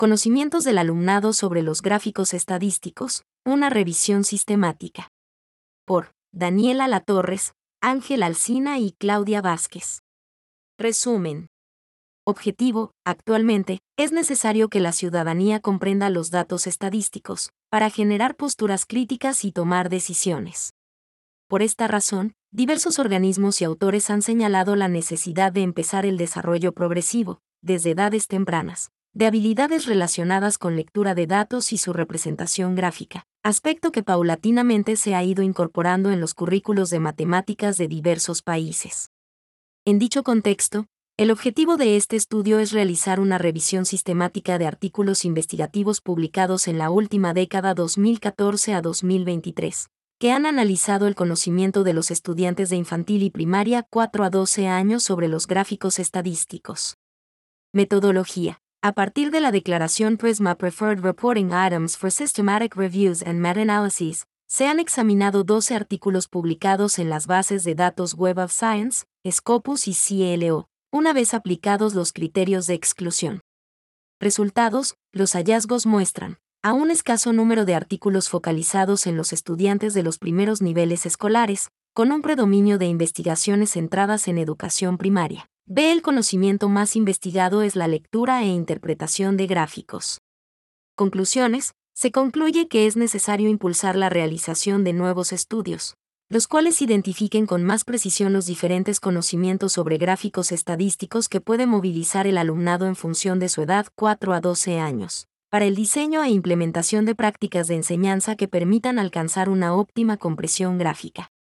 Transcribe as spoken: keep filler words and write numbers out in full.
Conocimientos del alumnado sobre los gráficos estadísticos, una revisión sistemática. Por Daniela Latorres, Ángel Alsina y Claudia Vázquez. Resumen. Objetivo: actualmente, es necesario que la ciudadanía comprenda los datos estadísticos, para generar posturas críticas y tomar decisiones. Por esta razón, diversos organismos y autores han señalado la necesidad de empezar el desarrollo progresivo, desde edades tempranas, de habilidades relacionadas con lectura de datos y su representación gráfica, aspecto que paulatinamente se ha ido incorporando en los currículos de matemáticas de diversos países. En dicho contexto, el objetivo de este estudio es realizar una revisión sistemática de artículos investigativos publicados en la última década dos mil catorce a dos mil veintitrés, que han analizado el conocimiento de los estudiantes de infantil y primaria cuatro a doce años sobre los gráficos estadísticos. Metodología. A partir de la declaración Prisma Preferred Reporting Items for Systematic Reviews and Meta-Analyses, se han examinado doce artículos publicados en las bases de datos Web of Science, Scopus y C L O, una vez aplicados los criterios de exclusión. Resultados: los hallazgos muestran a un escaso número de artículos focalizados en los estudiantes de los primeros niveles escolares, con un predominio de investigaciones centradas en educación primaria. B. El conocimiento más investigado es la lectura e interpretación de gráficos. Conclusiones: se concluye que es necesario impulsar la realización de nuevos estudios, los cuales identifiquen con más precisión los diferentes conocimientos sobre gráficos estadísticos que puede movilizar el alumnado en función de su edad cuatro a doce años, para el diseño e implementación de prácticas de enseñanza que permitan alcanzar una óptima comprensión gráfica.